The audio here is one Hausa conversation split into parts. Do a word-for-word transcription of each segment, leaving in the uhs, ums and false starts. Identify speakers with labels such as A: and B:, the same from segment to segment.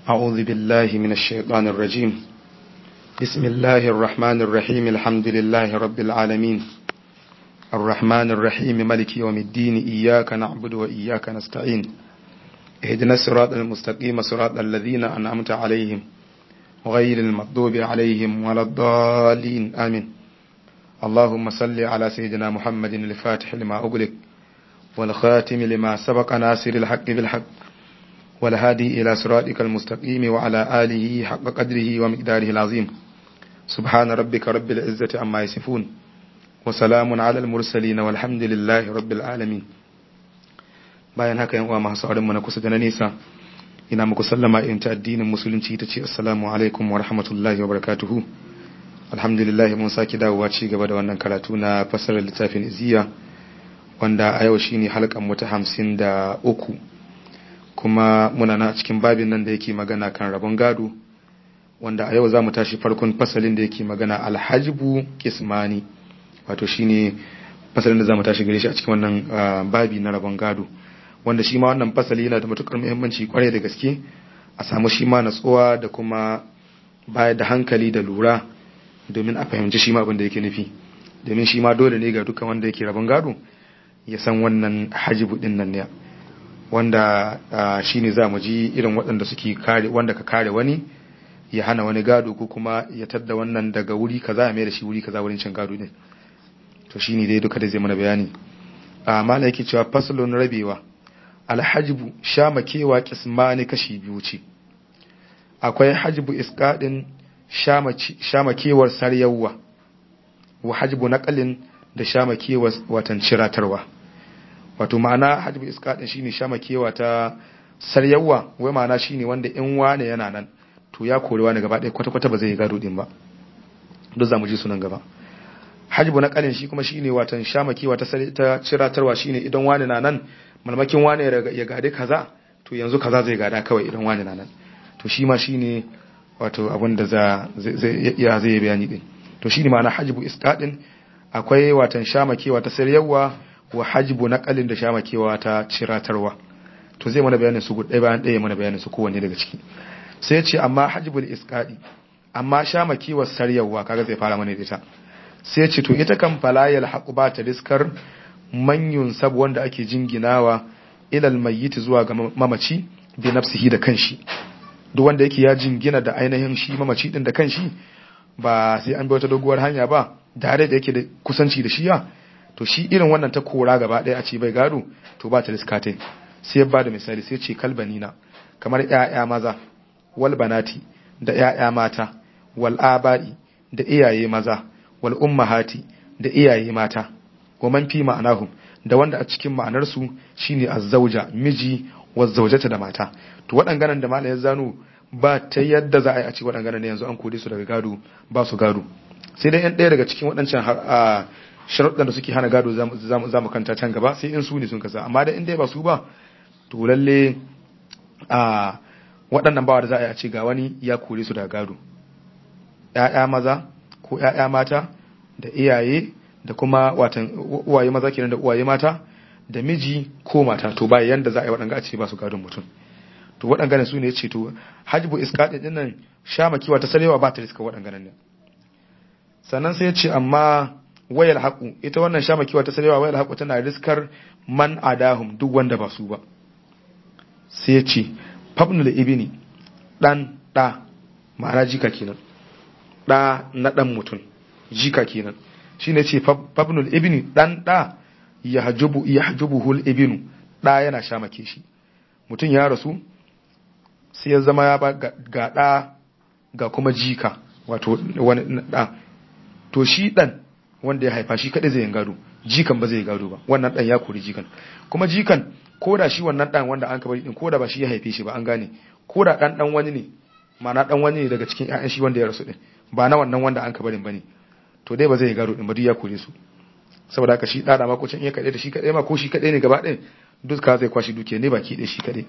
A: أعوذ بالله من الشيطان الرجيم. بسم الله الرحمن الرحيم. الحمد لله رب العالمين الرحمن الرحيم مالك يوم الدين. إياك نعبد وإياك نستعين. اهدنا الصراط المستقيم صراط الذين أنعمت عليهم غير المغضوب عليهم ولا الضالين آمين. اللهم صل على سيدنا محمد الفاتح لما أغلق والخاتم لما سبق ناصر الحق بالحق والهادي إلى صراطك المستقيم وعلى آله حق قدره ومقداره العظيم. سبحان ربك رب العزة عما يصفون وسلام على المرسلين والحمد لله رب العالمين. bayan haka yan uwa masu sauran mu na kusa da na nisa, ina muku sallama irin ta addinin musulunci ta ce assalamu alaikum wa rahmatullahi wa barakatuhu. Alhamdulillah mun saki dawowa ci gaba da wannan karatu na fasarar littafin Iziya, wanda a yau shine halkan mu ta hamsin da uku, kuma muna na cikin babin nan da yake magana kan rabon gado, wanda a yau za mu tashi farkon fasalin da yake magana alhajibu kismani, wato shine fasalin da za mu tashi gare shi a cikin wannan babi na rabon gado, wanda shi ma wannan fasali yana da matukar muhimmanci kwarai da gaske a samu shi ma natsuwa da kuma bayar da hankali da lura domin a fahimci shi ma abin da yake nufi, domin shi ma dole ne ga dukkan wanda yake rabon gado ya san wannan hajibu din nan ne, wanda shi ne za mu ji irin waɗanda suke kare, wanda ka kare wani ya hana wani gado ko kuma ya tadda wannan daga wuri kaza ya mai da shi wuri kaza wurin cin gado din. To shi ne dai duka da zai mana bayani. Mala yake cewa fasalon rabewa alhajibu shamakewa kismani kashi biyu ce. Akwai hajibu isqadin shamakewar saryawa wa hajibu naqalin da shamakewar watan ciratarwa. Wato ma'ana hajibu isqadin shine shamakewa ta saryawa, wai ma'ana shine wanda in wane yana nan to ya kore wani gaba ɗaya kwata kwata ba zai gado din ba. Duk zamu ji sunan gaba. Hajibu naqalin shi kuma shine watan shamakewa ta ta ciratarwa, shine idan wani na nan malmakin wani ya gade kaza to yanzu kaza zai gada kawai idan wani na nan. To shi ma shine wato abin da za zai ya zai bayani din. To shine ma'ana hajibu isqadin. Akwai watan shamakewa ta saryawa wa hajibu naqalin da shamakewa ta ciratarwa. To zai mana bayanin su gudai bayan ɗaya mana bayanin su kowanne daga ciki. Sai ya ce amma hajibul isqadi, amma shamakewar saryawa kaga zai fara mana da ita. Sai ya ce to ita kan falayal haqu ba ta riskar manyun sab wanda ake jinginawa ilal mayyit zuwa ga mamaci bi nafsihi da kanshi. Duk wanda yake ya jingina da ainihin shi mamaci din da kanshi, ba sai an bi wata doguwar hanya ba, dare da yake da kusanci da shi ya, to shi irin wannan ta kora gaba ɗaya a ce bai gado to ba ta riskatai. Sai ya ba da misali sai ce kalbanina, kamar ƴaƴa maza, wal banati da ƴaƴa mata, wal aba'i da iyaye maza, wal ummahati da iyaye mata, wa man fi ma'anahum da wanda a cikin ma'anar su shine azzauja miji wa zaujata da mata. To waɗannan da malai ya zano ba ta yadda za a yi a ci waɗannan ne yanzu an kore su daga gado, ba su gado. Sai dai ɗan ɗaya daga cikin waɗancan sharuɗan da suke hana gado za mu kanta can gaba, sai in su ne sun kasa, amma da in dai ba su ba to lalle a waɗannan bawa da za a yi a ce ga wani ya kore su daga gado. ‘Ya'ya maza ko ‘ya'ya mata da iyaye da kuma watan uwaye maza kenan da uwaye mata da miji ko mata, to ba yanda za a yi waɗanga a ce ba su gadon mutum. To waɗannan su ne ce to hajibu isqadi din nan shamakiwa ta sarewa ba ta riska waɗannan ne. Sannan sai ya ce amma wayal haqu, ita wannan shamakiwa ta sarewa wayal haqu tana riskar man adahum duk wanda ba su ba. Sai ya ce fabnul ibni dan da, ma'ana jika kenan, da na dan mutum jika kenan, shine ce fabnul ibni dan da yahjubu yahjubuhul ibnu, da yana shamake shi. Mutum ya rasu sai ya zama ya ba ga da ga kuma jika, wato wani da, to shi dan wanda ya haifa shi kadai zai yin gado, jikan ba zai gado ba, wannan dan ya kori jikan. Kuma jikan koda shi wannan dan wanda an kabari din koda ba shi ya haife shi ba, an gane, koda dan dan wani ne, ma'ana dan wani ne daga cikin ƴaƴan shi wanda ya rasu din, ba na wannan wanda an kabarin bane, to dai ba zai gado din ba, duk ya kore su. Saboda haka shi da ma ko can iya kadai da shi kadai ma ko shi kadai ne gaba ɗin duka zai kwashi duke ne baki ɗaya shi kadai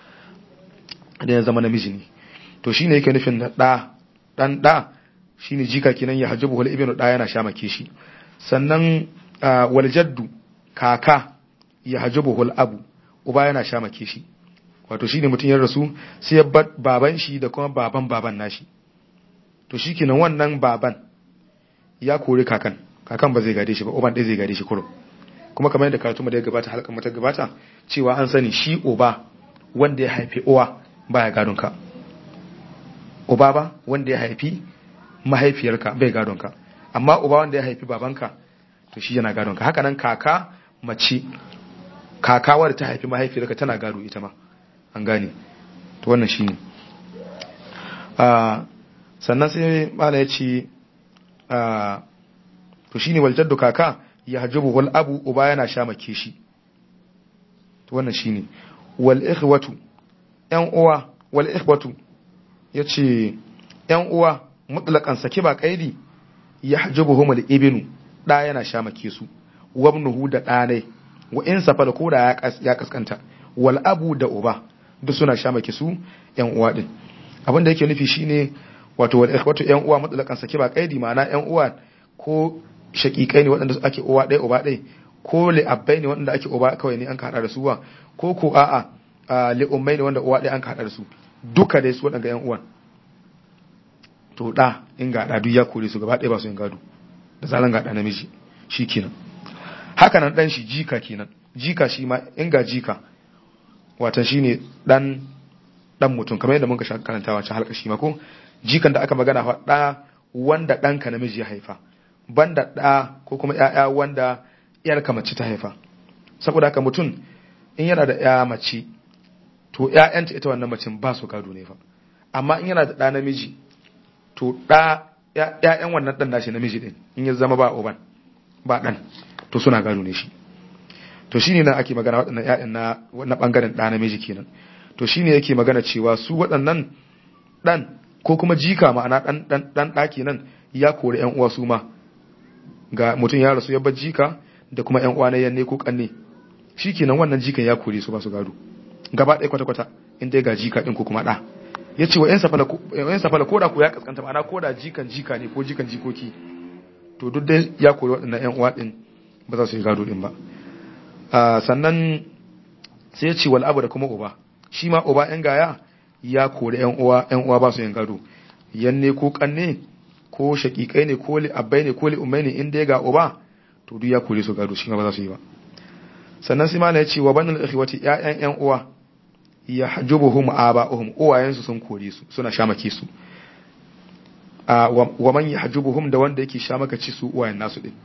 A: da ya zama namiji ne. To shine yake nufin da da dan da shine jika kenan ya hajibu wal ibnu, da yana shamake shi. Sannan wal jaddu kaka ya hajibu wal abu, uba yana shamake shi. wato shine mutum ya rasu sai ya bar baban shi da kuma baban baban nashi to shikenan wannan baban ya kore kakan kakan ba zai gade shi ba uban ɗaya zai gade shi kurum kuma kamar yadda karatu mu da ya gabata halkan mu ta gabata cewa an sani shi uba wanda ya haifi uwa baya gadon ka uba ba wanda ya haifi mahaifiyarka bai gadon ka amma uba wanda ya haifi babanka to shi yana gadon ka haka nan kaka mace kaka wadda ta haifi mahaifiyarka tana gado ita ma an gane to wannan shine ah sannan sai mala ya ce ah to shine wal jaddu kaka ya hajubu wal abu uba yana sha make shi to wannan shine wal ikhwatu yan uwa wal ikhwatu yace yan uwa mutlaqan saki ba kaidi ya hajubuhum al ibnu da yana sha make su wabnuhu da ɗanai wa in safala ko da ya kaskanta wal abu da uba duk suna sha make su yan uwa din abin da yake nufi shine wato wal ikhwatu yan uwa mutlaqan saki ba kaidi ma'ana yan uwa ko shakikai ne waɗanda ake uwa ɗaya uba ɗaya ko li abbai ne waɗanda ake uba kawai ne an ka hada da su wa ko ko a'a li ummai ne wanda uwa ɗaya an ka hada da su duka dai su waɗanda yan uwan to da in ga da duk ya kore su gaba ɗaya ba su yin gado da zalan ga da namiji shikenan haka nan dan shi jika kenan jika shi ma in ga jika watan shine dan dan mutum kamar yadda muka sha karantawa can halka shi ma ko jikan da aka magana fa da wanda danka namiji ya haifa banda da ko kuma ƴaƴa wanda iyarka mace ta haifa saboda haka mutum in yana da ƴa mace to ƴaƴanta ita wannan macen ba su gado ne fa amma in yana da ɗa namiji to ɗa ƴaƴan wannan ɗan nashi namiji din in ya zama ba uban ba ɗan to suna gado ne shi to shine nan ake magana waɗannan ƴaƴan na na bangaren ɗa namiji kenan to shine yake magana cewa su waɗannan ɗan ko kuma jika ma'ana ɗan ɗan ɗan ɗa kenan ya kori ƴan uwa su ma ga mutum ya rasu ya bar jika da kuma ƴan uwa na yanne ko kanne shikenan wannan jikan ya kore su ba su gado gaba ɗaya kwata kwata in dai ga jika din ko kuma ɗa yace wa ƴan safala ko ƴan safala ko da ko ya kaskanta ma'ana ko da jikan jika ne ko jikan jikoki to duk dai ya kori waɗannan ƴan uwa din ba za su yi gado din ba sannan sai ya ce wal abu da kuma uba shi ma uba ƴan gaya ya kori ƴan uwa ƴan uwa ba su yin gado yanne ko kanne ko shakikai ne ko li abbai ne ko li ummai ne in dai ga uba to duk ya kore su gado shi ma ba za su yi ba sannan sai malai ya ce wa banul ikhwati ƴaƴan ƴan uwa ya hajubuhum aba'uhum uwayen su sun kore su suna shamake su a wa man yahjubuhum da wanda yake shamaka ci su uwayen nasu din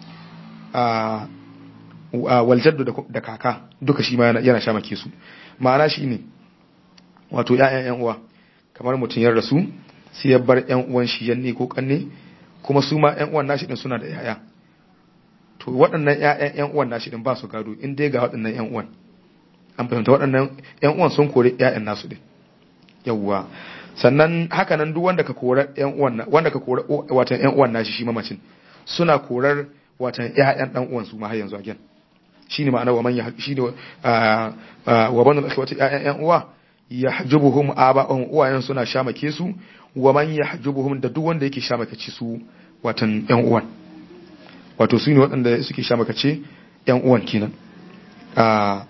A: a wal jaddu da kaka duka shi ma yana shamake su ma'ana shine wato ƴaƴan ƴan uwa kamar mutun ya rasu sai ya bar ƴan uwan shi yanne ko kanne kuma su ma ƴan uwan nashi din suna da yaya to waɗannan ƴaƴan ƴan uwan nashi din ba su gado in dai ga waɗannan ƴan uwan an fahimta waɗannan ƴan uwan sun kore ƴaƴan nasu din yawwa sannan haka nan duk wanda ka kora ƴan uwan wanda ka kora watan ƴan uwan nashi shi mamacin suna korar watan ƴaƴan dan uwan su ma har yanzu again shine ma'ana wa man shine wa banul akhwati ƴaƴan ƴan uwa yahjubuhum aba'uhum uwayen suna shamake su wa man yahjubuhum da duk wanda yake shamakace su watan ƴan uwan wato su ne waɗanda suke shamakace ƴan uwan kenan a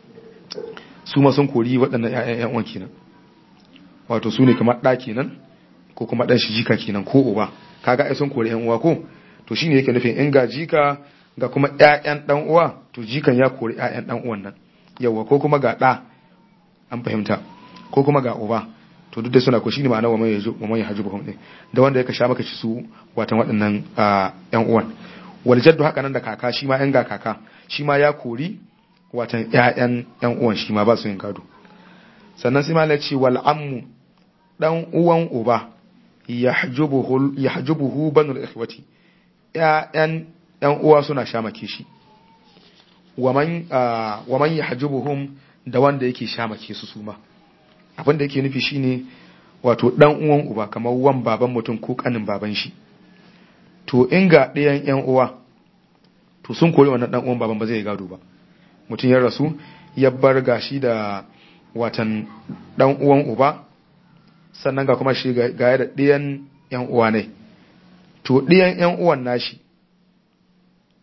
A: su ma sun kori waɗannan ƴaƴan ƴan uwan kenan wato su ne kamar ɗa kenan ko kuma ɗan shi jika kenan ko uba kaga ai sun kori ƴan uwa ko to shine yake nufin in ga jika ga kuma ƴaƴan ɗan uwa to jikan ya kori ƴaƴan ɗan uwan nan yawa ko kuma ga ɗa an fahimta ko kuma ga uba to duk da suna ko shine ma'ana wa mai yaji wa mai hajibuhum din da wanda yake sha maka ci su watan waɗannan ƴan uwan wal jaddu haka nan da kaka shi ma ƴan ga kaka shi ma ya kori watan ƴaƴan ƴan uwan shi ma ba su yin gado sannan sai malai ce wal ammu dan uwan uba yahjubuhu yahjubuhu banul ikhwati ƴaƴan ƴan uwa suna sha make shi wa man wa man yahjubuhum da wanda yake sha make su su ma abin da yake nufi shine wato dan uwan uba kamar wan baban mutum ko kanin baban shi to in ga ɗayan ƴan uwa to sun kori wannan dan uwan baban ba zai gado ba mutum ya rasu ya bar gashi da watan dan uwan uba sannan ga kuma shi ga da ɗayan ƴan uwa ne to ɗayan ƴan uwan nashi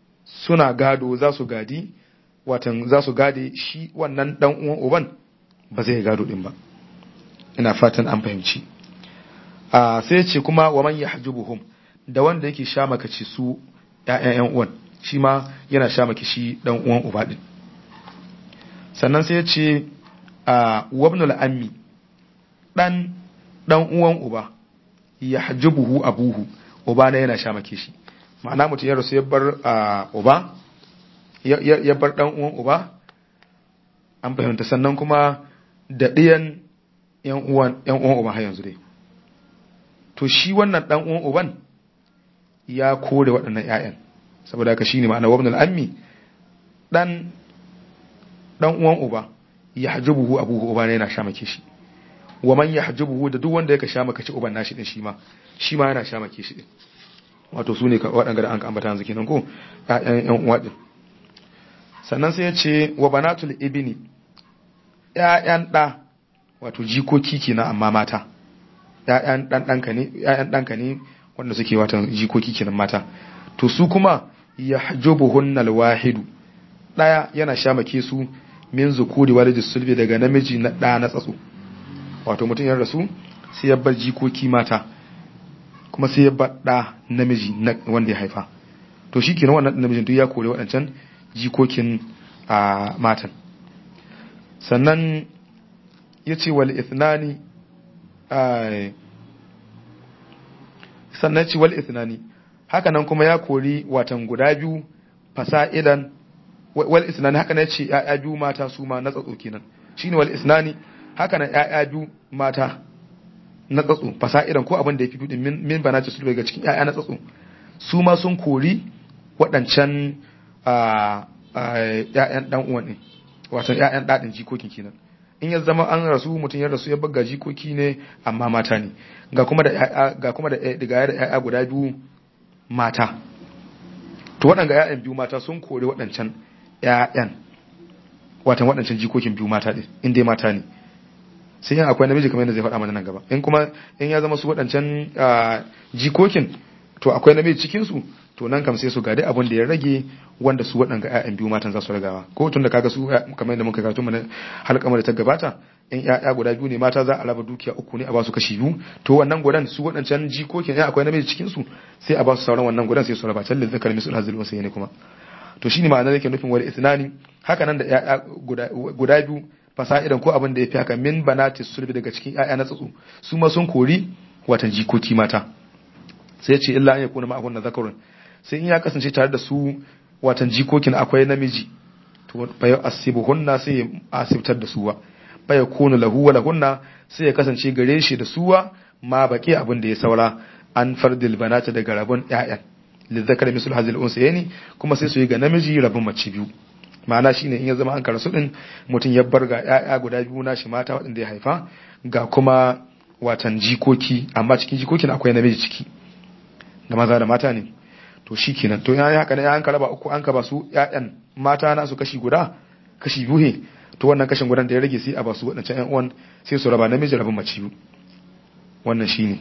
A: suna gado za su gadi watan za su gade shi wannan dan uwan uban ba zai gado din ba. Ina fatan an fahimci. a sai ce kuma wa man yahjubuhum da wanda yake sha makaci su ƴaƴan ƴan uwan shi ma yana sha maki shi dan uwan uba din. Sannan sai ya ce a wabnul ammi dan dan uwan uba yahjubuhu abuhu uba ne yana sha maki shi, ma'ana mutum ya rasu ya bar uba ya bar dan uwan uba an fahimta. Sannan kuma da ɗiyan yan uwan yan uwan uba har yanzu dai, to shi wannan dan uwan uban ya kore waɗannan ƴaƴan, saboda haka shine ma'ana wabnul ammi dan dan uwan uba yahjubuhu abuhu uba ne yana sha maki shi, wa man yahjubuhu da duk wanda yake sha maka ci uban nashi din shi ma shi ma yana sha maki shi din. Wato su ne waɗanda da an ka ambata yanzu kenan ko ƴaƴan ƴan uwa din. Sannan sai ya ce wa banatul ibni ƴaƴan ɗa wato jikoki kenan amma mata, ƴaƴan ɗan ɗanka ne ƴaƴan ɗanka ne wanda suke watan jikoki kenan mata, to su kuma yahjubuhunna alwahidu ɗaya yana sha make su min zukuri walidi sulbi daga namiji na ɗa na tsatso. Wato mutum ya rasu sai ya bar jikoki mata kuma sai ya bar ɗa namiji wanda ya haifa, to shi kenan wannan namijin duk ya kore waɗancan jikokin a matan. Sannan ya ce wal ithnani sannan ce wal ithnani haka nan kuma ya kori watan guda biyu fasa'idan wal ithnani haka nan ce ya'ya biyu mata su ma na tsatso kenan shine wal ithnani haka nan ya'ya biyu mata na tsatso fasa'idan ko abin da ya fi dudin min bana ce su daga cikin ya'ya na tsatso su ma sun kori waɗancan ‘ya'yan ɗan uwan ɗin, wato ‘ya'yan ɗaɗin jikokin kenan. In ya zama an rasu mutum ya rasu ya baga jikoki ne amma mata ne, ga kuma da ga kuma da daga da ‘ya'ya guda biyu mata. To waɗanga ‘ya'yan biyu mata sun kore waɗancan ‘ya'yan, watan waɗancan jikokin biyu mata ɗin, in dai mata ne. Sai yin akwai namiji kamar yadda zai faɗa mana nan gaba. In kuma in ya zama su waɗancan jikokin to akwai namiji cikinsu, to nan kam sai su gadi abin da ya rage wanda su waɗanga ƴaƴan biyu matan za su ragawa, ko tun da kaga su kamar yadda muka karatu mu na halkamar da ta gabata in ƴaƴa guda biyu ne mata za a raba dukiya uku ne a ba su kashi biyu, to wannan gudan su waɗancan jikokin ya akwai namiji cikin su sai a ba su sauran wannan gudan sai su raba can lizzakar misul hazil wasai ne kuma. To shine ma'anar yake nufin wal isnani haka nan da ƴaƴa guda guda biyu fasa'idan ko abin da yafi haka min banatis sulbi daga cikin ƴaƴa na tsatsu su ma sun kori watan jikoki mata. Sai ce illa an yakuna ma'ahun na zakarun, sai in ya kasance tare da su watan jikokin akwai namiji, to bayan asibuhunna sai ya asibtar da suwa, baya kunu lahu wa lahunna sai ya kasance gare shi da suwa ma baki abin da ya saura an fardil banata daga rabon ƴaƴan lizzakar misul hazil unsayni, kuma sai su yi ga namiji rabon mace biyu. Ma'ana shine in ya zama an karasu din mutum ya bar ga ƴaƴa guda biyu na shi mata waɗanda ya haifa ga kuma watan jikoki, amma cikin jikokin akwai namiji ciki da maza da mata ne, to shi kenan. To ya haka ne an ka raba uku an ka ba su ƴaƴan mata na su kashi guda kashi biyu he, to wannan kashin gudan da ya rage sai a ba su waɗancan ƴan uwan sai su raba namiji rabin mace biyu. Wannan shine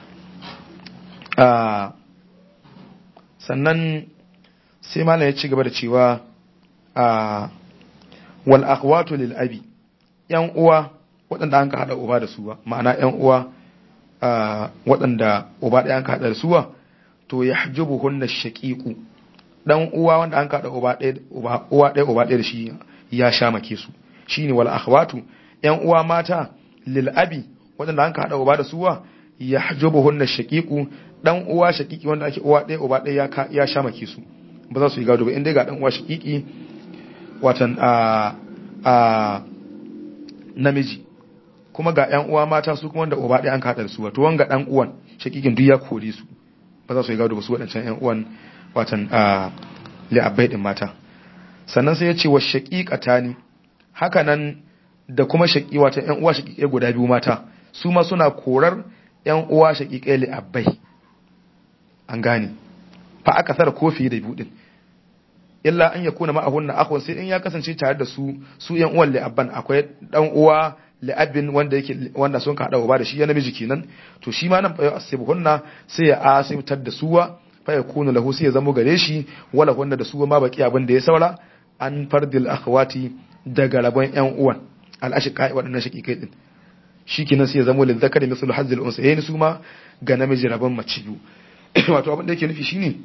A: a sannan sai malam ya ci gaba da cewa a wal akhwatu lil abi ƴan uwa waɗanda an ka hada uba da suwa, ma'ana ƴan uwa waɗanda uba ɗaya an ka hada da suwa, to ya hajjubu hunna shaqiqu dan uwa wanda an kada uba ɗaya uba uwa ɗaya uba ɗaya da shi ya sha make su, shine wal akhwatu yan uwa mata lil abi wanda an kada uba da suwa ya hajjubu hunna shaqiqu dan uwa shaqiqi wanda ake uwa ɗaya uba ɗaya ya ya sha make su, ba za su yi gado ba inda ga dan uwa shaqiqi watan a a namiji kuma ga yan uwa mata su kuma wanda uba ɗaya an kada da suwa, to wanga dan uwan shaqiqin duk ya kore su, ba za su yi gado ba su waɗancan ‘yan uwan watan a li'abbai ɗin mata. Sannan sai ya ce wa shaƙiƙata ne haka nan da kuma shaƙi watan ‘yan uwa shaƙiƙai guda biyu mata su ma suna korar ‘yan uwa shaƙiƙai li'abbai, an gane fa aka sara kofi da biyu ɗin illa an ya kuna ma'ahun na akwai sai in ya kasance tare da su su ‘yan uwan li'abban akwai ɗan uwa li'abin wanda yake wanda sun kada uba da shi ya namiji kenan, to shi ma nan fa asibuhunna sai ya asibtar da suwa fa yakunu lahu sai ya zamo gare shi wala wanda da suwa ma baki abin da ya saura an fardil akhwati daga rabon yan uwan al-ashiqa waɗannan shaqiqai din shikenan sai ya zama lil zakari mislu hazzil unsayayn su ma ga namiji rabon mace biyu wato abin da yake nufi shine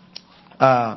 A: a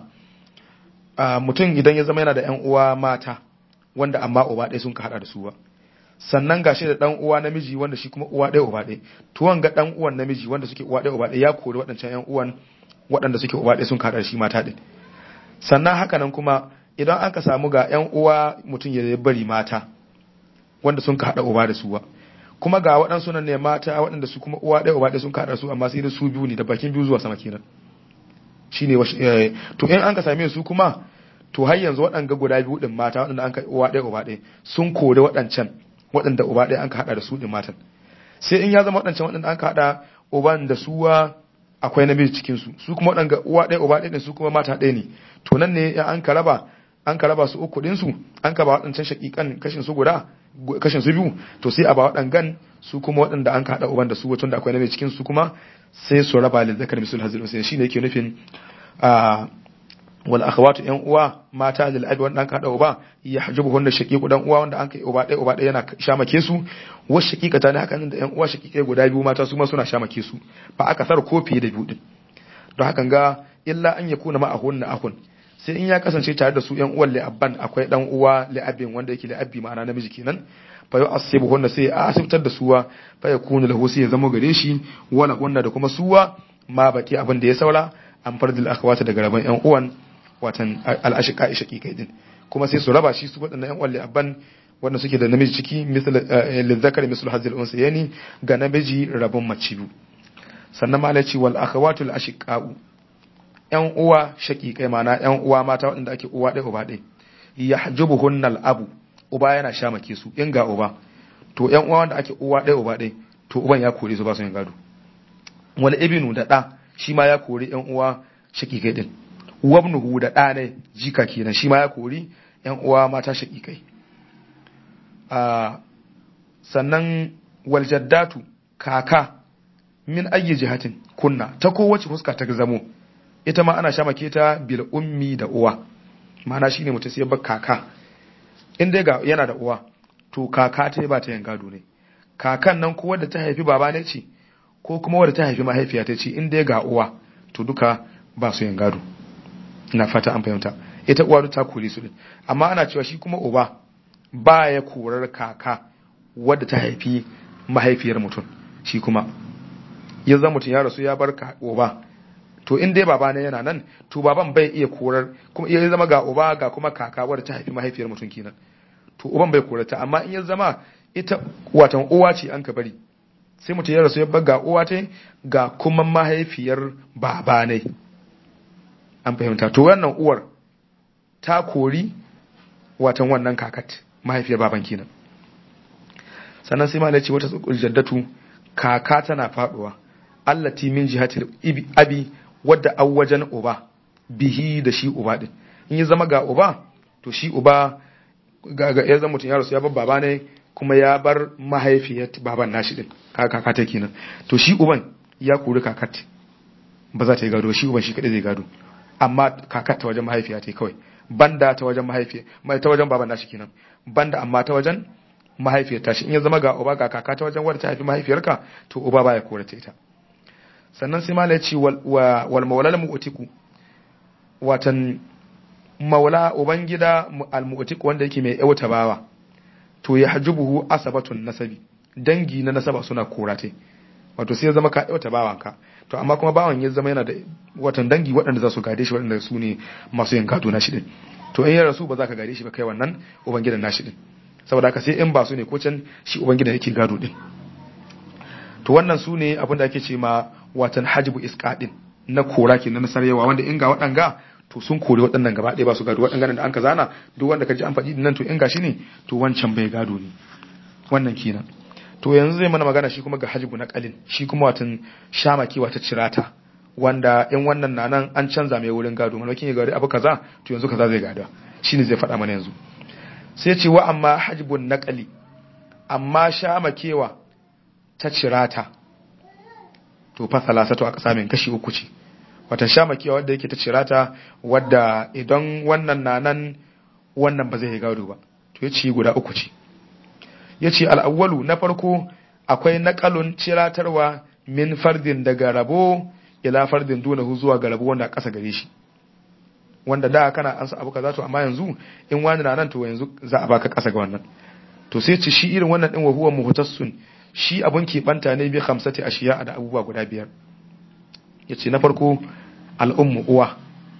A: a mutum idan ya zama yana da ƴan uwa mata wanda amma uba ɗaya sun ka hada da su ba sannan gashi da dan uwa namiji wanda shi kuma uwa ɗaya uba ɗaya to wanga dan uwan namiji wanda suke uwa ɗaya uba ɗaya ya kori waɗancan ƴan uwan waɗanda suke uba ɗaya sun ka hada da shi mata ɗin sannan haka nan kuma idan aka samu ga ƴan uwa mutum ya bari mata wanda sun ka hada uba da su ba kuma ga waɗansu nan ne mata waɗanda su kuma uwa ɗaya uba ɗaya sun ka hada su amma sai da su biyu ne da bakin biyu zuwa sama kenan shine to in an ka same su kuma to har yanzu waɗanga guda biyu din mata waɗanda an ka uwa ɗaya uba ɗaya sun kore waɗancan waɗanda uba ɗaya an ka haɗa da su ɗin matan sai in ya zama waɗancan waɗanda an ka haɗa uban da suwa akwai namiji cikin su su kuma waɗanga uwa ɗaya uba ɗaya su kuma mata ɗaya ne to nan ne an ka raba an ka raba su uku ɗin su an ka ba waɗancan shaƙiƙan kashin su guda kashin su biyu to sai a ba waɗangan su kuma waɗanda an ka haɗa uban da su wacce da akwai namiji cikin su kuma sai su raba lil zakar misul hazil sai shine yake nufin a wal akhawatu yan uwa mata lil abi wanda an ka hada uba ya hajibu hunna shaqiqu dan uwa wanda an kai uba dai uba dai yana shamake su wa shaqiqata ne haka nan da yan uwa shaqiqai guda biyu mata su ma suna shamake su fa aka sar ko fiye da biyu din don hakan ga illa an yakuna ma ahunna ahun sai in ya kasance tare da su yan uwan li abban akwai dan uwa li abin wanda yake li abbi ma'ana namiji kenan fa yu asibu hunna sai a asibtar da suwa fa yakunu lahu sai ya zama gare shi wala hunna da kuma suwa ma baki abin da ya saura an fardil akhawata daga rabon yan uwan watan al'ashika shaqiqai din kuma sai su raba shi su wadannan yan walli abban wanda suke da namiji ciki misal lizakari misal hazil unsayani ga namiji rabon mace biyu sannan ma alaci wal akhawatul ashiqau yan uwa shaqiqai mana yan uwa mata wadanda ake uwa ɗaya uba ɗaya yahjubuhunna al abu uba yana shamake su in ga uba to yan uwa wanda ake uwa ɗaya uba ɗaya to uban ya kore su ba su yin gado wal ibnu da da shi ma ya kore yan uwa shaqiqai din wabnuhu da ɗane jika kenan shi ma ya kori ‘yan uwa mata shaƙiƙai. Sannan waljaddatu kaka min ayyi jihatin kunna ta kowace fuska ta zamo ita ma ana sha make ta bil ummi da uwa ma'ana shine mutum sai ba kaka in dai ga yana da uwa to kaka ta ba ta yin gado ne kakan nan ko wadda ta haifi baba ne ce ko kuma wadda ta haifi mahaifiya ta ce in dai ga uwa to duka ba su yin gado na fata an fahimta ita uwa ta kore su din amma ana cewa shi kuma uba ba ya korar kaka wadda ta haifi mahaifiyar mutum shi kuma ya zama mutum ya rasu ya bar ka uba to in dai baba ne yana nan to baban bai iya korar kuma ya zama ga uba ga kuma kaka wadda ta haifi mahaifiyar mutum kenan to uban bai korar ta amma in ya zama ita watan uwa ce an ka bari sai mutum ya rasu ya bar ga uwa ta ga kuma mahaifiyar baba ne an fahimta to wannan uwar ta kori watan wannan kakat mahaifiyar baban kenan sannan sai malai ce wata jaddatu kaka tana faduwa allati min jihatil abi wadda an wajen uba bihi da shi uba din in ya zama ga uba to shi uba ga ya zama mutum ya rasu ya bar baba ne kuma ya bar mahaifiyar baban nashi din kaka ta kenan to shi uban ya kori kakat ba za ta yi gado shi uban shi kadai zai gado amma kakat ta wajen mahaifiya ta kawai banda ta wajen mahaifiya mai ta wajen baban nashi kenan banda amma ta wajen mahaifiyar ta shi in ya zama ga uba ga kaka ta wajen wadda ta haifi mahaifiyarka to uba baya kore ta ita sannan sai mala ya ce wal maulal mu'tiku watan maula ubangida al mu'tiku wanda yake mai yauta bawa to ya hajubuhu asabatun nasabi dangi na nasaba suna korate wato sai ya zama ka yauta bawanka to amma kuma bawan ya zama yana da watan dangi waɗanda za su gade shi waɗanda su ne masu yin gado na shi din to in ya rasu ba za ka gade shi ba kai wannan ubangidan nashi din saboda haka sai in ba su ne ko can shi ubangidan yake gado din to wannan su ne abin da ake ce ma watan hajibu isqadin na kora ke na nasar yawa wanda in ga waɗanga to sun kore waɗannan gaba ɗaya ba su gado waɗannan da an ka zana duk wanda ka ji an faɗi nan to in ga shi ne to wancan bai gado ne wannan kenan to yanzu zai mana magana shi kuma ga hajibu na qalin shi kuma watan shamaki wata cirata wanda in wannan na nan an canza mai wurin gado malakin ya gari abu kaza to yanzu kaza zai gada shine zai faɗa mana yanzu sai ce wa amma hajibun naqali amma shamakewa ta cirata to fa salasatu aka samin kashi uku ce wata shamakewa wadda yake ta cirata wadda idan wannan na nan wannan ba zai gado ba to ya ci guda uku ce yace al-awwalu na farko akwai naqalun ciratarwa min fardin daga rabo ila fardin dunahu zuwa ga rabo wanda kasa gare shi wanda da kana ansa abu kaza to amma yanzu in wani na nan to yanzu za a baka kasa ga wannan to sai ci shi irin wannan din wa huwa muhtassun shi abun ke banta ne bi khamsati ashiya da abubuwa guda biyar yace na farko al-ummu uwa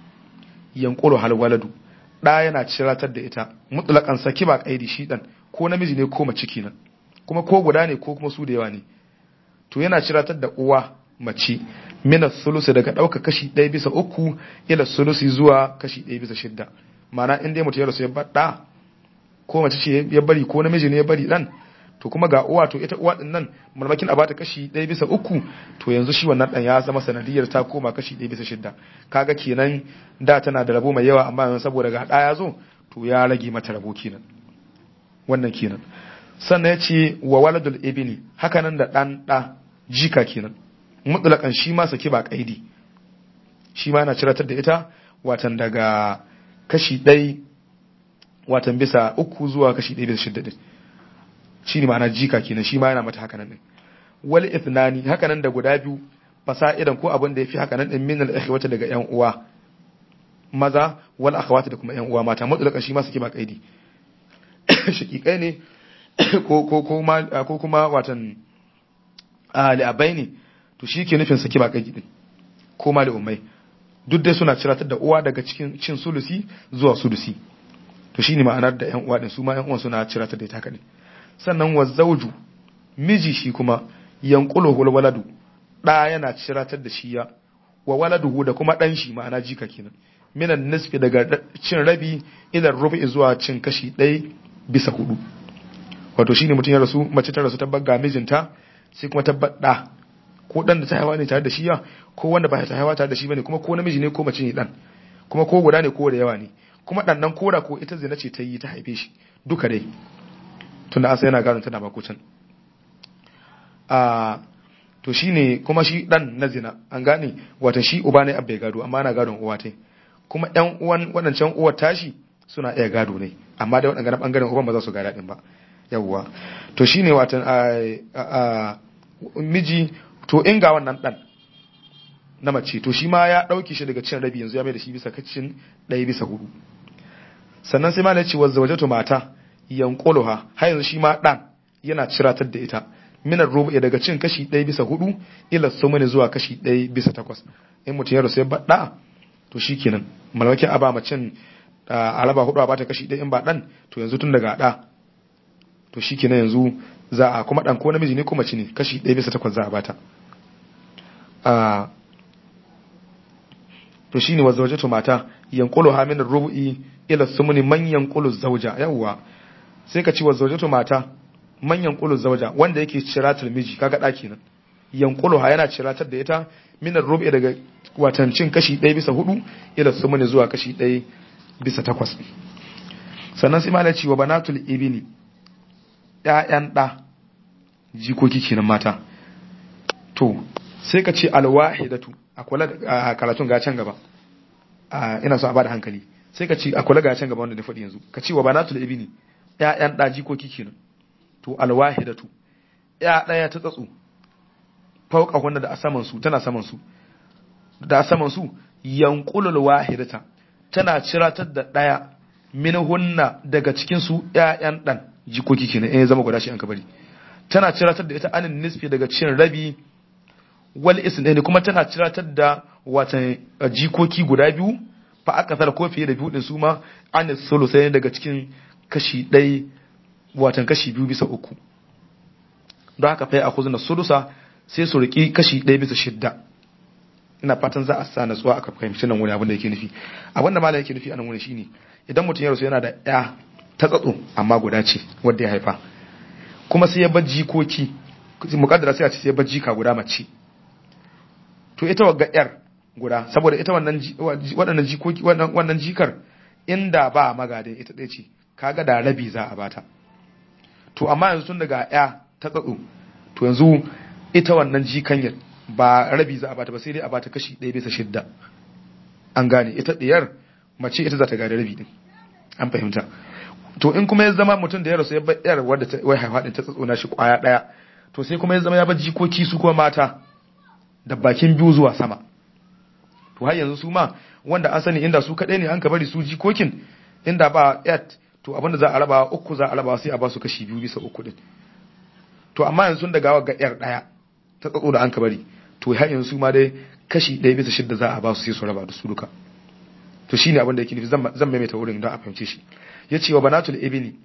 A: yanqulu hal waladu da yana ciratar da ita mutlaqan saki ba kaidi shi dan ko namiji ne ko mace kenan kuma ko guda ne ko kuma su da yawa ne to yana ciratar da uwa mace mina sulusi daga ɗauka kashi ɗaya bisa uku ila sulusi zuwa kashi ɗaya bisa shidda mana in dai mutum ya rasu ya baɗa ko mace ce ya bari ko namiji ne ya bari ɗan to kuma ga uwa to ita uwa ɗin nan marmakin a bata kashi ɗaya bisa uku to yanzu shi wannan ɗan ya zama sanadiyar ta koma kashi ɗaya bisa shidda kaga kenan da tana da rabo mai yawa amma yanzu saboda ga ɗa ya zo to ya rage mata rabo kenan wannan kenan sannan ya ce wa waladul ibni haka nan da ɗan ɗa jika kenan mutlaqan shi ma saki ba kaidi shi ma yana ciratar da ita watan daga kashi ɗai watan bisa uku zuwa kashi ɗai bisa shidda ɗin shi ne ma'ana jika kenan shi ma yana mata hakanan ɗin wal ithnani hakanan da guda biyu fasa'idan ko abin da ya fi hakanan ɗin min al-ikhwati daga ƴan uwa maza wal akhawati da kuma ƴan uwa mata mutlaqan shi ma saki ba kaidi shakikai ne ko ko ko ma ko kuma watan ali abaini to shi ke nufin saki ba kai din ko ma da ummai duk dai suna ciratar da uwa daga cikin cin sulusi zuwa sulusi to shine ma'anar da ƴan uwa din su ma ƴan uwan suna ciratar da ita haka ne sannan wa zawju miji shi kuma yanqulu hul waladu da yana ciratar da shi ya wa waladuhu da kuma dan shi ma'ana jika kenan minan nisfi daga cin rabi ila rubu'i zuwa cin kashi ɗaya bisa hudu wato shine mutum ya rasu mace ta rasu tabbar ga mijinta sai kuma tabbar da ko dan da ta haifa ne tare da shi ya ko wanda ba ta haifa tare da shi bane kuma ko namiji ne ko mace ne dan kuma ko guda ne ko da yawa ne kuma dan nan koda ko ita zina ce ta yi ta haife shi duka dai tunda asa yana gano tana ba ko can a to shine kuma shi dan na zina an gane wato shi uba ne abbai gado amma ana gadon uwa tai kuma ƴan uwan wadancan uwar tashi suna iya gado ne amma da wadannan bangaren uban ba za su gada din ba yawwa to shine watan a miji to in ga wannan dan na mace to shi ma ya dauke shi daga cin rabi yanzu ya mai da shi bisa kacin ɗaya bisa hudu sannan sai ma na ce wazzawajatu mata yanquluha har yanzu shi ma dan yana ciratar da ita minar rubu'i daga cin kashi ɗaya bisa hudu ila sumuni zuwa kashi ɗaya bisa takwas in mutum ya rasu ya baɗa to shi kenan malamakin a ba macin a raba hudu a bata kashi ɗaya in ba dan to yanzu tun daga ɗa to shi kenan yanzu za a kuma ɗan ko namiji ne ko mace ne kashi ɗaya bisa takwas za a bata to shi ne wa zaujatu mata yankulu hamin rubu'i ila sumuni man yankulu zauja yawwa sai ka ci wa zaujatu mata man yankulu zauja wanda yake ciratar miji kaga ɗaki nan yankulu ha yana ciratar da ita min rubu'i daga watancin kashi ɗaya bisa hudu ila sumuni zuwa kashi ɗaya bisa takwas sannan sai malaci wa banatul ibni ‘ya'yan ɗa jikoki kenan mata to sai ka ce alwahidatu a kula a karatun ga can gaba ina so a bada hankali sai ka ce a kula ga can gaba wanda na faɗi yanzu ka ce wa banatul ibni ‘ya'yan ɗa jikoki kenan to alwahidatu ‘ya ɗaya ta tsatsu fauka wanda da a saman su tana saman su da a saman su yanqulul wahidata tana ciratar da ɗaya minhunna daga cikin su ‘ya'yan ɗan jikoki kenan eh zama guda shi an kabari tana ciratar da ita anin nisfi daga cin rabi wal isnaini kuma tana ciratar da watan jikoki guda biyu fa aka tsara ko fiye da biyu din su ma anis sulusai daga cikin kashi ɗaya watan kashi biyu bisa uku don haka fa akhuzuna sulusa sai su riki kashi ɗaya bisa shidda ina fatan za a sa natsuwa aka fahimci nan wani abin da yake nufi abin da malam yake nufi a nan wani shine idan mutum ya rasu yana da ya ta tsatso amma guda ce wadda ya haifa kuma sai ya bar jikoki mukaddara sai a ce sai ya bar jika guda mace to ita wagga yar guda saboda ita wannan waɗannan jikoki wannan jikar inda ba magadin ita ɗaya ce kaga da rabi za a bata to amma yanzu tun daga ya ta tsatso to yanzu ita wannan jikanyar ba rabi za a bata ba sai dai a bata kashi ɗaya bisa shidda an gane ita ɗiyar mace ita za ta gada rabi din an fahimta to in kuma ya zama mutum da ya rasu ya bar yar wadda ta wai haihuwa din ta tsatsona shi kwaya daya to sai kuma ya zama ya bar jikoki su kuma mata da bakin biyu zuwa sama to har yanzu su ma wanda an sani inda su kadai ne an ka bari su jikokin inda ba yat to abinda za a raba uku za a raba sai a ba su kashi biyu bisa uku din to amma yanzu sun daga ga yar daya ta tsatso da an ka bari to har yanzu su ma dai kashi ɗaya bisa shidda za a ba su sai su raba da su duka to shine abin da yake nufi zan zan maimaita wurin don a fahimce shi yace wa banatul ibni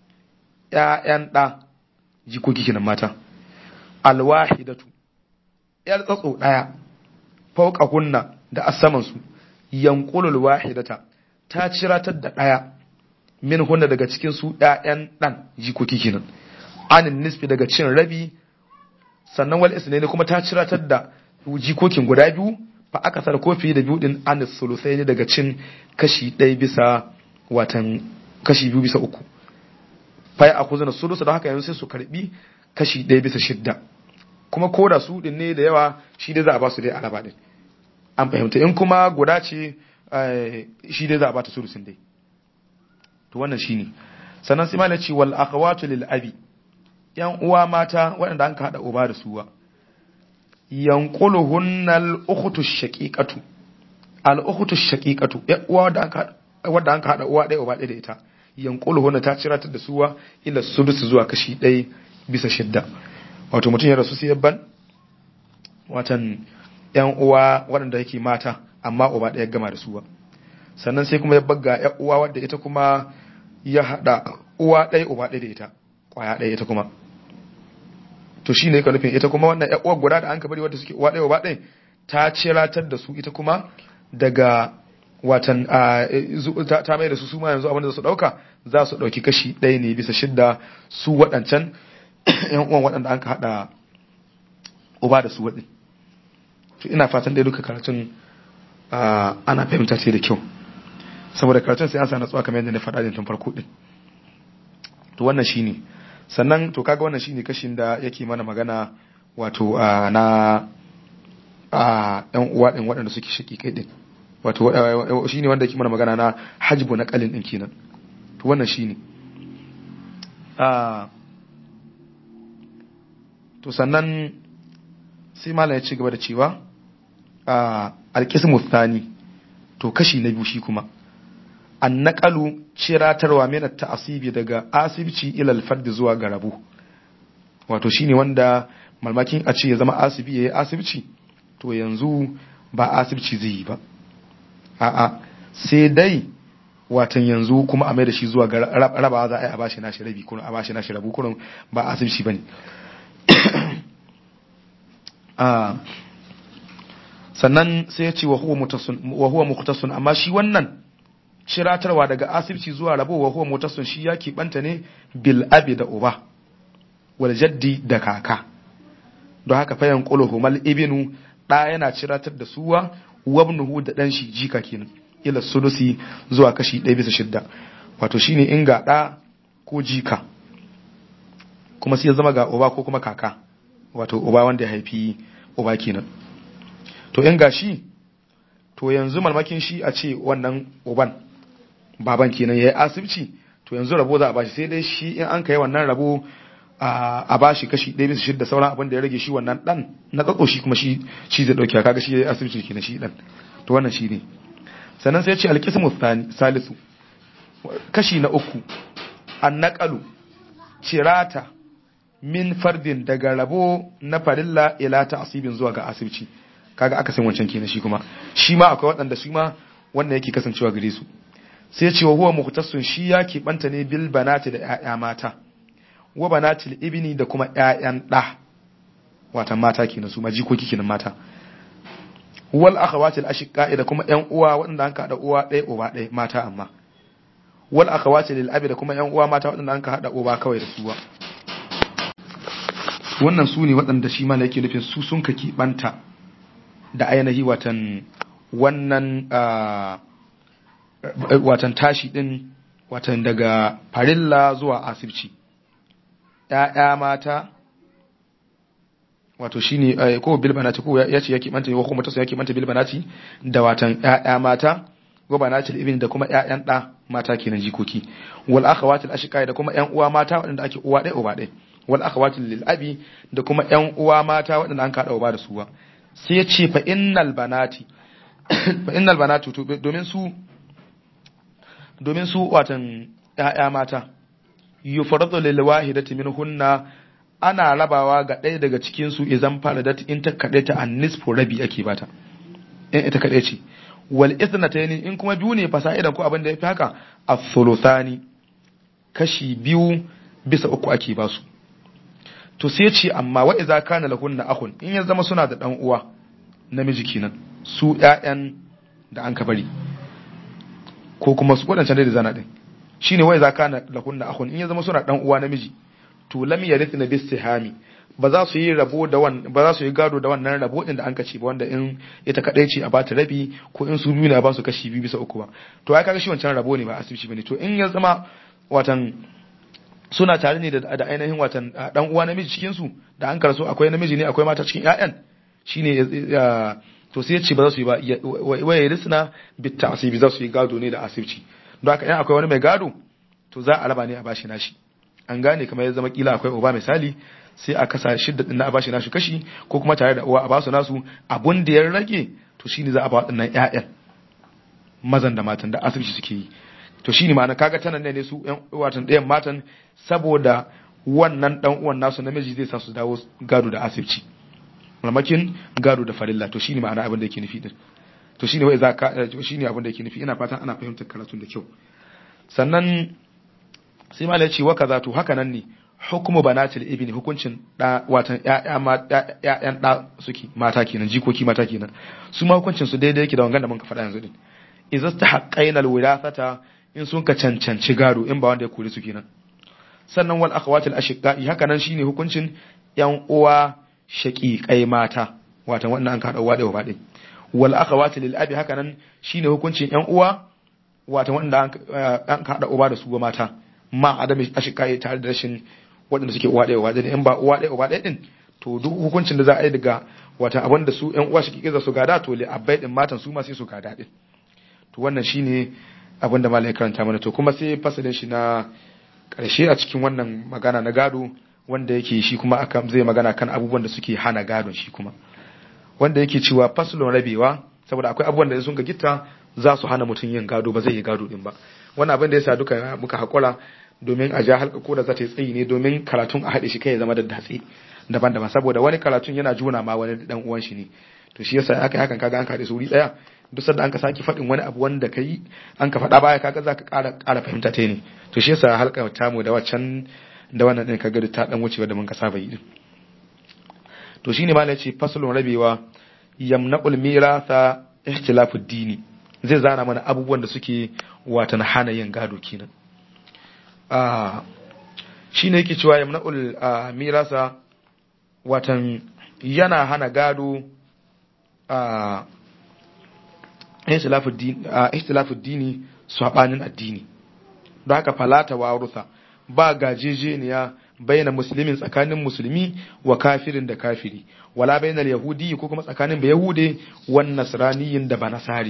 A: ƴaƴan da jikoki kenan mata alwahidatu yar tsatso daya fauka hunna da asaman su yanqulul wahidata ta ciratar da daya min hunna daga cikin su ƴaƴan dan jikoki kenan anin nisfi daga cin rabi sannan wal isnaini kuma ta ciratar da jikokin guda biyu fa aka sar kofi da biyu din anis sulusaini daga cin kashi ɗaya bisa watan kashi biyu bisa uku fa ya akuzuna sulusa da haka yanzu sai su karbi kashi ɗaya bisa shidda kuma ko da su din ne da yawa shi dai za a ba su dai alaba din an fahimta in kuma guda ce shi dai za a ba ta sulusin dai to wannan shine sannan sai malai ce wal akhawatu lil abi yan uwa mata waɗanda an ka hada uba da suwa yanquluhunnal ukhtu shaqiqatu al ukhtu shaqiqatu ya uwa wadda an ka wadda an ka hada uwa ɗaya uba ɗaya da ita yanquluhunna ta ciratar da suwa ila sudus zuwa kashi ɗaya bisa shidda wato mutum ya rasu sai yabban watan yan uwa waɗanda yake mata amma uba ɗaya gama da suwa sannan sai kuma ya bagga yan uwa wadda ita kuma ya hada uwa ɗaya uba ɗaya da ita kwaya ɗaya ita kuma to shi ne ka nufin ita kuma wannan uwar guda da an ka bari wadda suke uwa ɗaya uba ɗaya ta ciratar da su ita kuma daga watan ta mai da su su ma yanzu abinda su ɗauka za su ɗauki kashi ɗaya ne bisa shidda su waɗancan yan uwan waɗanda an ka haɗa uba da su waɗin to ina fatan dai duka karatun ana fahimta ce da kyau saboda karatun sai an sa natsuwa kamar yadda na faɗa tun farko ɗin to wannan shine sannan to kaga wannan shine kashin da yake mana magana wato na a ɗan uwa ɗin waɗanda suke shaki kai ɗin wato shine wanda yake mana magana na hajbu na qalin ɗin kenan to wannan shine a to sannan sai malam ya ci gaba da cewa a alqismu thani to kashi na biyu shi kuma annaqalu ciratarwa min at-ta'sibi daga asibci ila al-fard zuwa ga rabu wato shine wanda malmakin a ce ya zama asibi yayi asibci to yanzu ba asibci zai yi ba a'a sai dai watan yanzu kuma a mai da shi zuwa ga rabawa za a yi a bashi nashi rabi kuma a bashi nashi rabu kuma ba asibci bane a sannan sai ya ce wa huwa mutasun wa huwa mukhtasun amma shi wannan ciratarwa daga asibci zuwa rabo wa huwa mutasun shi ya keɓanta ne bil abi da uba wal jaddi da kaka don haka fayan quluhu mal ibnu da yana ciratar da suwa wabnuhu da dan shi jika kenan ila sudusi zuwa kashi ɗaya bisa shidda wato shine in ga da ko jika kuma sai ya zama ga uba ko kuma kaka wato uba wanda ya haifi uba kenan to in ga shi to yanzu malmakin shi a ce wannan uban baban kenan yayi asibci to yanzu rabo za a bashi sai dai shi in an kai wannan rabo a bashi kashi ɗaya bisa shidda sauran abin da ya rage shi wannan dan na tsatso shi kuma shi shi zai dauke kaga shi yayi asibci kenan shi dan to wannan shi ne sannan sai ya ce alqismu salisu kashi na uku annaqalu cirata min fardin daga rabo na farilla ila ta'sibin zuwa ga asibci kaga aka san wancan kenan shi kuma shi ma akwai waɗanda shi ma wannan yake kasancewa gare su sai ce wa huwa muhtasun shi ya banta ne bil banati da ƴaƴa mata wa banatil ibni da kuma ƴaƴan ɗa watan mata kenan su ma jikoki kenan mata wal akhawatil ashiqa da kuma ƴan uwa waɗanda an kada uwa ɗaya uba ɗaya mata amma wal akhawatil lil abi da kuma ƴan uwa mata waɗanda an kada uba kawai da suwa wannan su ne waɗanda shi ma yake nufin su sun ka banta da ainihi watan wannan watan tashi din watan daga farilla zuwa asibci ƴaƴa mata wato shine ko bilbanati ko yace yake manta ko kuma taso yake manta bilbanati da watan ƴaƴa mata wa banatil ibn da kuma ƴaƴan da mata kenan jikoki wal akhawatil ashqa da kuma ƴan uwa mata waɗanda ake uwa ɗaya uba ɗaya wal akhawatil lil abi da kuma ƴan uwa mata waɗanda an kada uba da suwa sai ya ce fa innal banati fa innal banatu domin su domin su watan ƴaƴa mata yufaradu lil wahidati minhunna ana rabawa ga ɗaya daga cikin su idan faradat in ta kade ta an nisfu rabi ake bata in ita kade ce wal ithnatayn in kuma biyu ne fasa'idan ko abin da yafi haka as-suluthani kashi biyu bisa uku ake ba su to sai ce amma wa idza kana lahunna akhun in ya zama suna da dan uwa namiji kenan su ƴaƴan da an ka bari ko kuma su wadancan da zana din shine wa idza kana lahunna akhun in ya zama suna dan uwa namiji to lam yarithna bisihami ba za su yi rabo da wannan ba za su yi gado da wannan rabo din da an kace ba wanda in ita kadai ce a bata rabi ko in su biyu ne ba su kashi biyu bisa uku ba to ai kaga shi wancan rabo ne ba asibiti bane to in ya zama watan suna tare ne da ainihin watan dan uwa namiji cikin su da an karso akwai namiji ne akwai mata cikin ƴaƴan shine to sai ya ce ba za su yi ba waye risna bit ta'sibi za su yi gado ne da asibiti don haka in akwai wani mai gado to za a raba ne a bashi nashi an gane kamar ya zama kila akwai uba misali sai a kasa shidda din na a bashi nashi kashi ko kuma tare da uwa a basu nasu abun da ya rage to shine za a ba waɗannan ƴaƴan mazan da matan da asibiti suke yi to shine ma'ana kaga tanan ne su ƴan watan ɗayan matan saboda wannan dan uwan nasu namiji zai sa su dawo gado da asibiti mamakin gado da farilla to shine ma'ana abin da yake nufi din to shine wai zaka to shine abin da yake nufi ina fatan ana fahimtar karatun da kyau sannan sai malai ce wa kaza to haka nan ne hukumu banatil ibni hukuncin da watan ƴaƴa ma ƴaƴan da suke mata kenan jikoki mata kenan su ma hukuncin su daidai yake da wangan da mun ka faɗa yanzu din idza tahaqqaina alwirathata in sun ka cancanci gado in ba wanda ya kore su kenan sannan wal akhawatil ashiqai haka nan shine hukuncin ƴan uwa shaqiqai mata watan wannan an ka hada uwa da uba din wal akhawatil lil abi haka nan shine hukuncin ƴan uwa watan wanda an ka hada uba da su mata ma adami ashiqai tare da rashin waɗanda suke uwa ɗaya uba ɗaya in ba uwa ɗaya uba ɗaya din to duk hukuncin da za a yi daga wata abin da su ƴan uwa shaqiqai za su gada to li abbai din matan su ma sai su gada din to wannan shine abin da malai karanta mana to kuma sai fasalin shi na ƙarshe a cikin wannan magana na gado wanda yake shi kuma aka zai magana kan abubuwan da suke hana gadon shi kuma wanda yake cewa faslun rabewa saboda akwai abubuwan da sun ga gitta za su hana mutum yin gado ba zai yi gado din ba wannan abin da yasa duka muka hakura domin a ja halka ko da za ta yi tsayi ne domin karatun a haɗe shi kai ya zama da datse daban-daban saboda wani karatun yana juna ma wani dan uwan shi ne to shi yasa aka hakan kaga an kaɗe su wuri ɗaya duk sanda an ka saki faɗin wani abu wanda kai an ka faɗa baya kaga za ka ƙara ƙara fahimta ta ne to shi yasa halka tamu da waccan da wannan ɗin kaga ta dan wucewa da mun ka saba yi to shine ma ce faslun rabewa yamna'ul miratha ikhtilafu dini zai zana mana abubuwan da suke watan hana yin gado kenan ah shine yake cewa yamna'ul mirasa watan yana hana gado a ikhtilafu dini ikhtilafu dini sabanin addini don haka falata warusa ba gajejeniya baina muslimin tsakanin musulmi wa kafirin da kafiri wala bainal yahudi ko kuma tsakanin ba yahude wan nasraniyin da banasari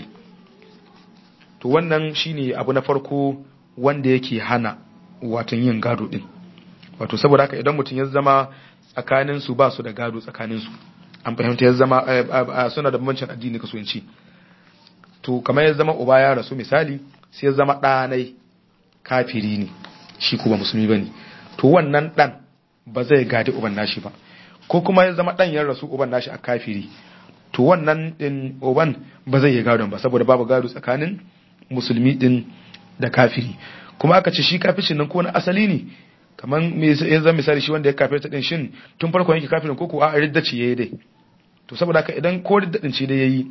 A: to wannan shine abu na farko wanda yake hana watan yin gado din wato saboda haka idan mutum ya zama tsakanin su ba su da gado tsakanin su an fahimta ya zama suna da bambancin addini kasuwanci to kamar ya zama uba ya rasu misali sai ya zama ɗanai kafiri ne shi ko ba musulmi bane to wannan dan ba zai gadi uban nashi ba ko kuma ya zama dan ya rasu uban nashi a kafiri to wannan din uban ba zai yi gadon ba saboda babu gado tsakanin musulmi din da kafiri kuma aka ce shi kafircin nan ko na asali ne kaman me ya zama misali shi wanda ya kafirta din shin tun farko yake kafirin ko ko a ridda ce yayi dai to saboda haka idan ko ridda din ce dai yayi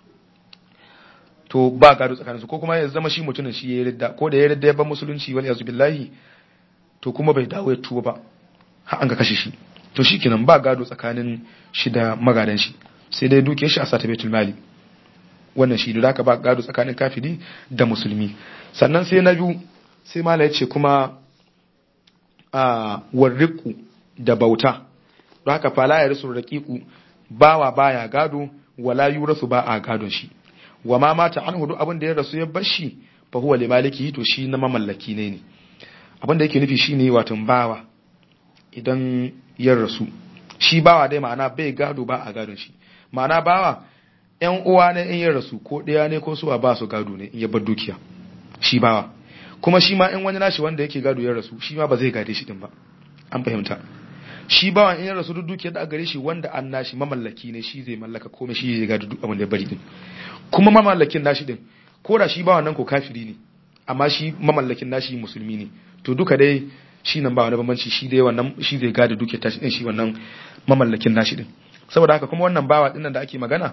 A: to ba gado tsakanin su ko kuma ya zama shi mutumin shi yayi ridda ko da yayi ridda ya bar musulunci wal yazu billahi to kuma bai dawo ya tuba ba har an ga kashe shi to shikenan ba gado tsakanin shi da magadan shi sai dai duke shi a sata baitul mali wannan shi da ba gado tsakanin kafiri da musulmi sannan sai na biyu sai mala ya ce kuma a warriku da bauta don haka fala ya rasu raqiqu bawa baya gado wala yurasu ba a gadon shi wa ma mata anhu duk abin da ya rasu ya bashi fa huwa li maliki to shi na mamallaki ne ne abin da yake nufi shine wato bawa idan ya rasu shi bawa dai ma'ana bai gado ba a gadon shi ma'ana bawa ƴan uwa ne in ya rasu ko ɗaya ne ko suwa ba su gado ne in ya bar dukiya shi bawa kuma shi ma in wani nashi wanda yake gado ya rasu shi ma ba zai gade shi din ba an fahimta shi bawa in ya rasu duk dukiyar da aka gare shi wanda an nashi mamallaki ne shi zai mallaka komai shi zai gado duk abin da ya bari din kuma mamallakin nashi din ko da shi bawa nan ko kafiri ne amma shi mamallakin nashi musulmi ne to duka dai shi nan ba wani bambanci shi dai wannan shi zai gada dukiyar tashi din shi wannan mamallakin nashi din saboda haka kuma wannan bawa din nan da ake magana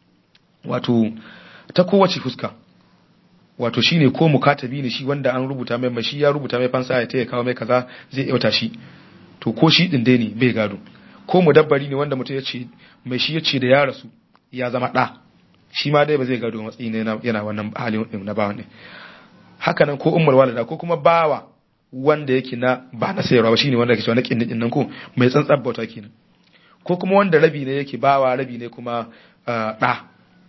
A: wato ta kowace fuska wato shine ko mukatabi ne shi wanda an rubuta mai mai shi ya rubuta mai fansa ya taya kawo mai kaza zai yauta shi to ko shi din dai ne bai gado ko mudabbari ne wanda mutum ya ce mai shi ya ce da ya rasu ya zama da shi ma dai ba zai gado matsayi ne yana wannan halin na bawan ne haka nan ko ummul walida ko kuma bawa wanda yake na ba na sayarwa ba shine wanda yake cewa na kindin din nan ko mai tsantsar bauta kenan ko kuma wanda rabi ne yake bawa rabi ne kuma da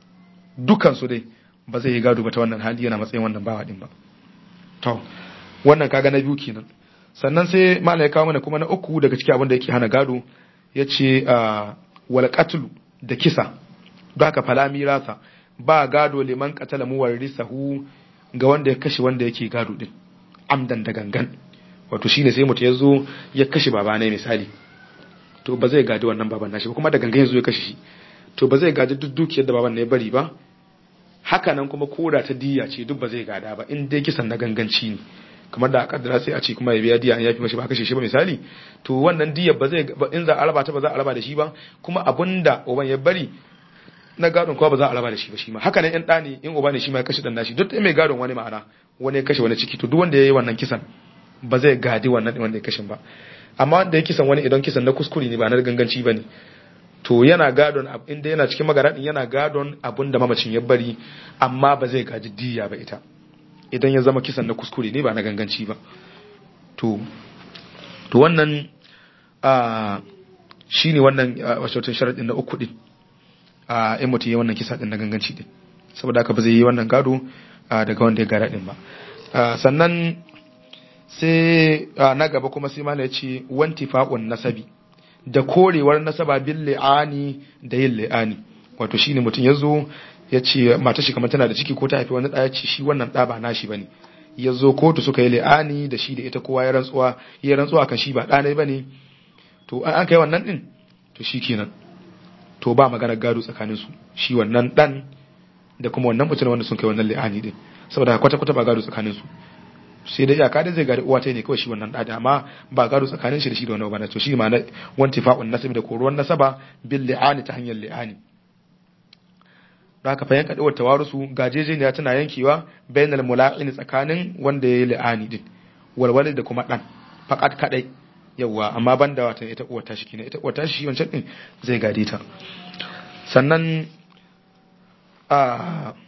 A: dukan su dai ba zai yi gado ba ta wannan hali yana matsayin wannan bawa din ba to wannan kaga na biyu kenan sannan sai malai ya kawo mana kuma na uku daga cikin abin da yake hana gado yace wal qatlu da kisa don haka fala mirasa ba gado liman qatala muwarrisahu ga wanda ya kashe wanda yake gado din amdan da gangan wato shine sai mutum yazo ya kashe baba ne misali to ba zai gadi wannan baban nashi ba kuma da gangan yazo ya kashe shi to ba zai gadi duk dukiyar da baban ne ya bari ba haka nan kuma koda ta diya ce duk ba zai gada ba in dai kisan na ganganci ne kamar da kaddara sai a ce kuma ya biya diya an yafi mashi ba kashe shi ba misali to wannan diya ba zai in za a raba ta ba za a raba da shi ba kuma abinda uban ya bari na gadon kuwa ba za a raba da shi ba shi ma haka nan yan ɗani in uba ne shi ma ya kashe dan nashi duk mai gadon wani ma'ana wani ya kashe wani ciki to duk wanda ya yi wannan kisan ba zai gadi wannan wanda ya kashe ba amma wanda ya kisan wani idan kisan na kuskure ne ba na ganganci ba ne to yana gadon inda yana cikin magaradin yana gadon abin da mamacin ya bari amma ba zai gaji diya ba ita idan ya zama kisan na kuskure ne ba na ganganci ba to to wannan a shine wannan wato sharadin na uku din a in mutum yi wannan kisa din na ganganci din saboda haka ba zai yi wannan gado daga wanda ya gara din ba sannan sai na gaba kuma sai malai ya ce wantifa'un nasabi da korewar nasaba bil li'ani da yin li'ani wato shine mutum yazo ya ce mata shi kamar tana da ciki ko ta haifi wani ɗaya ce shi wannan ɗa ba nashi bane yazo kotu suka yi li'ani da shi da ita kowa ya rantsuwa ya rantsuwa kan shi ba ɗa ne bane to an kai wannan din to shikenan to ba maganar gado tsakanin su shi wannan dan da kuma wannan mutum wanda sun kai wannan li'ani din saboda kwata kwata ba gado tsakanin su sai dai iyaka da zai gari uwa ta ne kawai shi wannan da amma ba gado tsakanin shi da shi da wannan bana to shi ma na wantifa'un nasab da koruwan nasaba bil li'ani ta hanyar li'ani da haka fa yanka dawar tawarusu gajejeniya tana yankewa bainal mula'in tsakanin wanda yayi li'ani din walwali da kuma dan faqat kadai yawa amma banda wata ita uwar ta shi kina ita uwar ta shi wancan din zai gade ta sannan a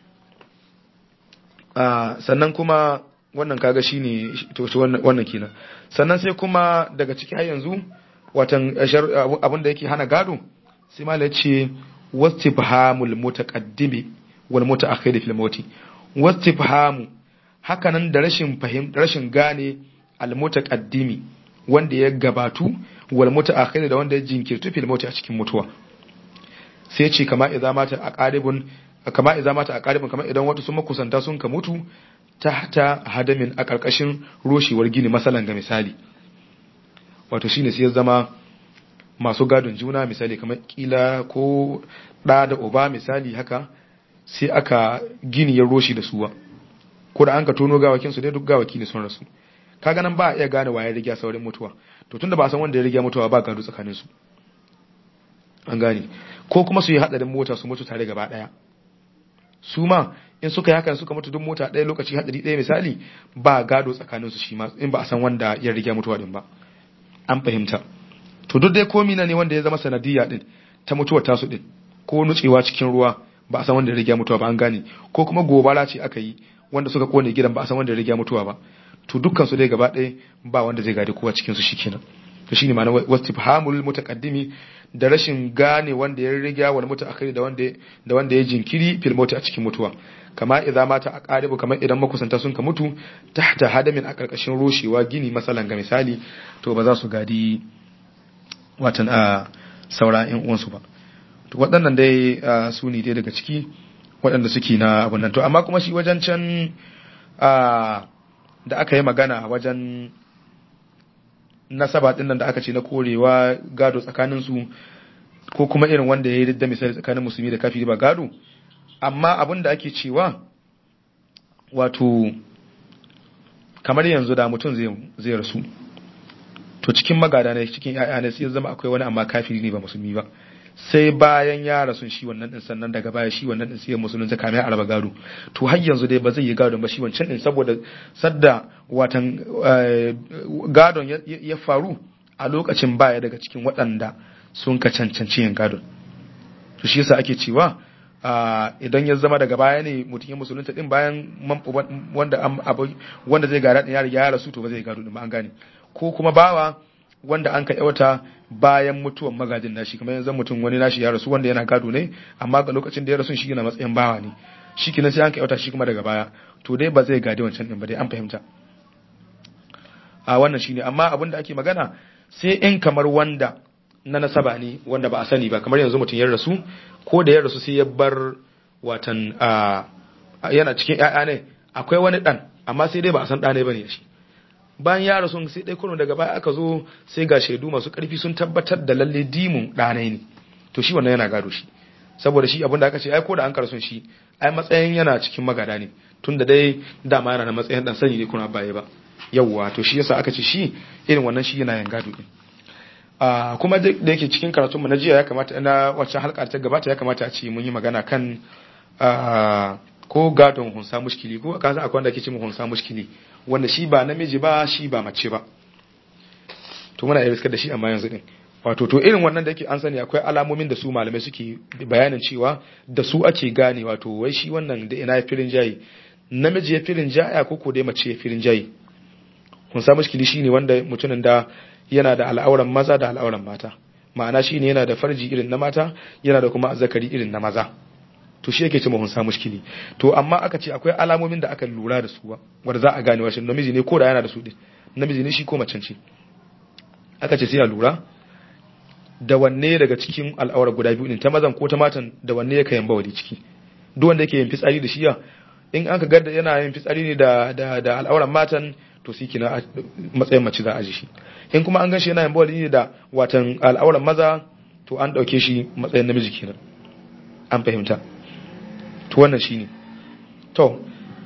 A: a sannan kuma wannan kaga shine to wannan wannan kenan sannan sai kuma daga ciki har yanzu watan abin da yake hana gado sai malai ce wastifhamul mutaqaddimi wal mutaakhir fil mauti wastifhamu hakanan da rashin fahim rashin gane al mutaqaddimi wanda ya gabatu wal mutaakhir da wanda ya jinkirtu fil mauti a cikin mutuwa sai ce kama idza mata aqaribun kama idza mata aqaribun kama idan wato sun makusanta sun ka mutu tahta hadamin a ƙarƙashin roshewar gini masalan ga misali wato shine sai ya zama masu gadon juna misali kamar kila ko ɗa da uba misali haka sai aka gini ya roshi da suwa ko da an ka tono gawakin su dai duk gawaki ne sun rasu kaga nan ba a iya gane waye riga saurin mutuwa to tunda ba a san wanda ya riga mutuwa ba gado tsakanin su an gane ko kuma su yi hadarin mota su mutu tare gaba daya su ma in suka yi hakan suka mutu duk mota ɗaya lokaci hadari ɗaya misali ba gado tsakanin su shi ma in ba a san wanda ya riga mutuwa din ba an fahimta to duk dai komi na ne wanda ya zama sanadiyya din ta mutuwar tasu din ko nutsewa cikin ruwa ba a san wanda ya riga mutuwa ba an gane ko kuma gobara ce aka yi wanda suka kone gidan ba a san wanda ya riga mutuwa ba to dukkan su dai gaba ɗaya ba wanda zai gadi kowa cikin su shikenan to shine ma'ana wastifhamul mutaqaddimi da rashin gane wanda ya riga wal mutu akhiri da wanda da wanda ya jinkiri fil mauti a cikin mutuwa kama idza mata aqaribu kamar idan makusanta sun ka mutu tahta hadamin a karkashin rushewa gini masalan ga misali to ba za su gadi watan a saura in uwansu ba to waɗannan dai su ne dai daga ciki waɗanda suke na abun nan to amma kuma shi wajen can da aka yi magana wajen nasaba din nan da aka ce na korewa gado tsakanin su ko kuma irin wanda ya yi da misali tsakanin musulmi da kafiri ba gado amma abin da ake cewa wato kamar yanzu da mutum zai rasu to cikin magada ne cikin ƴaƴa ne sai ya zama akwai wani amma kafiri ne ba musulmi ba sai bayan ya rasu shi wannan din sannan daga baya shi wannan din sai ya musulunta kamar ya araba gado to har yanzu dai ba zai yi gado ba shi wancan din saboda sadda watan gadon ya faru a lokacin baya daga cikin waɗanda sun ka cancanci yin gadon to shi yasa ake cewa idan ya zama daga baya ne mutum ya musulunta din bayan wanda wanda zai gada din ya riga ya rasu to ba zai gado din ba an gane ko kuma bawa wanda an ka yawata bayan mutuwan magajin nashi kamar yanzu mutum wani nashi ya rasu wanda yana gado ne amma ga lokacin da ya rasu shi yana matsayin bawa ne shi kenan sai an ka yawata shi kuma daga baya to dai ba zai gade wancan din ba dai an fahimta a wannan shine amma abin da ake magana sai in kamar wanda na nasaba ne wanda ba a sani ba kamar yanzu mutum ya rasu ko da ya rasu sai ya bar watan yana cikin ƴaƴa ne akwai wani dan amma sai dai ba a san ɗane bane shi bayan ya rasu sai dai kurun daga baya aka zo sai ga shaidu masu ƙarfi sun tabbatar da lalle dimun ɗanai ne to shi wannan yana gado shi saboda shi abinda aka ce ai ko da an karsun shi ai matsayin yana cikin magada ne tunda dai dama yana na matsayin dan sani ne kuna baye ba yawwa to shi yasa aka ce shi irin wannan shi yana yan gado din a kuma da yake cikin karatun mu na jiya ya kamata na wacce halka ta gabata ya kamata a ce mun yi magana kan ko gadon hunsa mushkili ko kaza akwai wanda ake ce mu hunsa mushkili wanda shi ba namiji ba shi ba mace ba to muna iya riskar da shi amma yanzu din wato to irin wannan da yake an sani akwai alamomin da su malamai suke bayanin cewa da su ake gane wato wai shi wannan da ina ya firin jayi namiji ya firin jaya ko ko dai mace ya firin jayi hunsa mushkili shine wanda mutumin da yana da al'auran maza da al'auran mata ma'ana shine yana da farji irin na mata yana da kuma azzakari irin na maza to shi yake ce mahun sa mushkili to amma aka ce akwai alamomin da aka lura da su ba wanda za a gane wa shi namiji ne ko da yana da su din namiji ne shi ko macen ce aka ce sai a lura da wanne daga cikin al'aura guda biyu din ta mazan ko ta matan da wanne yake yin bawali ciki duk wanda yake yin fitsari da shiya in an ka ga yana yin fitsari ne da da da al'auran matan to shi kina matsayin mace za a ji shi in kuma an ganshi yana yin bawali ne da watan al'auran maza to an dauke shi matsayin namiji kenan an fahimta to wannan shine to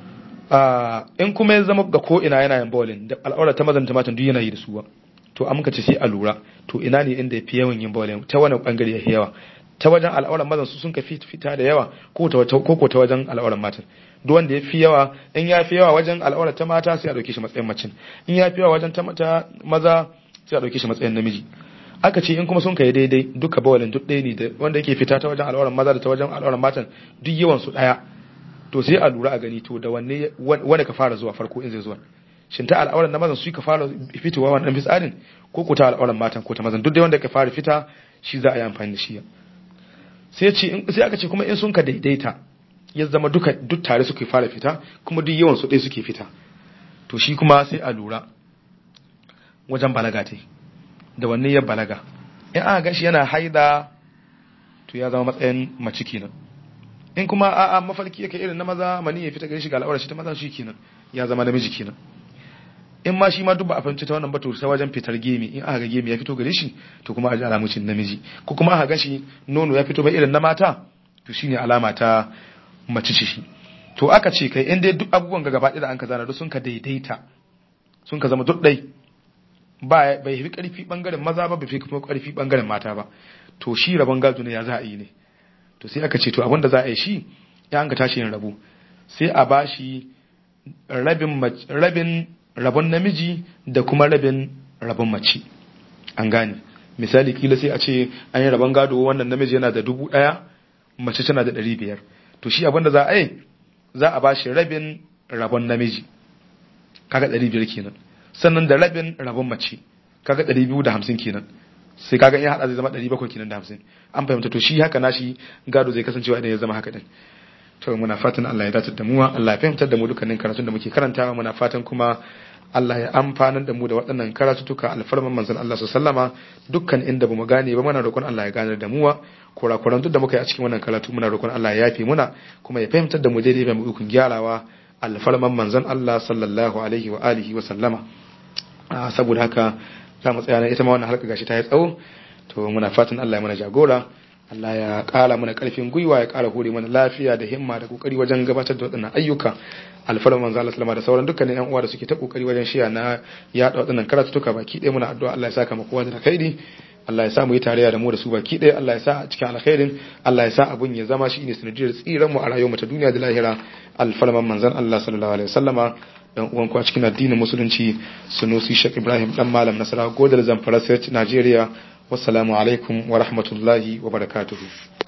A: in kuma ya zama ga ko ina yana yin bawalin da al'aura ta mazan ta matan duk yana yi da su ba to an muka ce sai a lura to ina ne inda yafi yawan yin bawalin ta wani bangare yafi yawa ta wajen al'auran mazan su sun ka fita da yawa ko ta ko ta wajen al'auran matan duk wanda yafi yawa in yafi yawa wajen al'aurar ta mata sai a dauke shi matsayin macin in yafi yawa wajen ta mata maza sai a dauke shi matsayin namiji aka ce in kuma sun kai daidai duka bawalin duk ɗaya ne da wanda yake fita ta wajen al'auran maza da ta wajen al'auran matan duk yawan su daya to sai a lura a gani to da wanne wanda ka fara zuwa farko in zai zuwa shin ta al'auran na mazan su ka fara fitowa wannan fitsarin ko ko ta al'auran matan ko ta mazan duk dai wanda ka fara fita shi za a yi amfani da shi sai ce sai aka ce kuma in sun ka daidaita ya zama duka duk tare suke fara fita kuma duk yawan su ɗaya suke fita to shi kuma sai a lura wajen balaga tai da wanne ya balaga in aka ga shi yana haida to ya zama matsayin mace kenan in kuma a'a mafarki yake irin na maza mani ya fita gare shi ga al'aurar shi ta maza shi kenan ya zama namiji kenan in ma shi ma duk ba a fahimci ta wannan ba to sai wajen fitar gemi in aka ga gemi ya fito gare shi to kuma a ji alamucin namiji ko kuma aka ga shi nono ya fito bai irin na mata to shine alama ta mace ce shi to aka ce kai in dai duk abubuwan ga gaba ɗaya da an ka zana duk sun ka daidaita sun ka zama duk ɗai ba bai fi ƙarfi bangaren maza ba bai fi kuma ƙarfi bangaren mata ba to shi rabon gado ne ya za a yi ne to sai aka ce to abinda za a yi shi ya an ka tashi yin rabo sai a bashi rabin rabin rabon namiji da kuma rabin rabon mace an gane misali kila sai a ce an yi rabon gado wannan namiji yana da dubu ɗaya mace tana da ɗari biyar to shi abinda za a yi za a bashi rabin rabon namiji kaga ɗari biyar kenan sannan da rabin rabon mace kaga ɗari biyu da hamsin kenan sai kaga in ya hada zai zama ɗari bakwai kenan da hamsin an fahimta to shi haka nashi gado zai kasancewa idan ya zama haka din to muna fatan Allah ya dace da mu Allah ya fahimtar da mu dukkanin karatun da muke karantawa muna fatan kuma Allah ya amfanar da mu da waɗannan karatutuka alfarman manzon Allah sallama dukkan inda bamu gane ba muna roƙon Allah ya gane da mu kurakuran duk da muka yi a cikin wannan karatu muna roƙon Allah ya yafe muna kuma ya fahimtar da mu daidai ba mu ikon gyarawa alfarman manzon Allah sallallahu alaihi wa alihi wa sallama saboda haka za mu tsaya ita ma wannan halka gashi ta yi tsawo to muna fatan Allah ya mana jagora Allah ya ƙara mana ƙarfin gwiwa ya ƙara hore mana lafiya da himma da kokari wajen gabatar da waɗannan ayyuka alfarman manzo Allah sallama da sauran dukkanin ƴan uwa da suke ta kokari wajen shiya na yaɗa waɗannan karatutuka baki ɗaya muna addu'a Allah ya saka mu kowa da alkhairi Allah ya sa mu yi tarayya da mu da su baki ɗaya Allah ya sa a cikin alkhairin Allah ya sa abun ya zama shine sanadiyar tsiran mu a rayuwar mu ta duniya da lahira alfarman manzon Allah sallallahu alaihi wasallama dan uwan ku a cikin addinin musulunci Sunusi Sheikh Ibrahim dan malam Nasara Godal Zamfara State Nigeria wassalamu alaikum wa rahmatullahi wa barakatuhu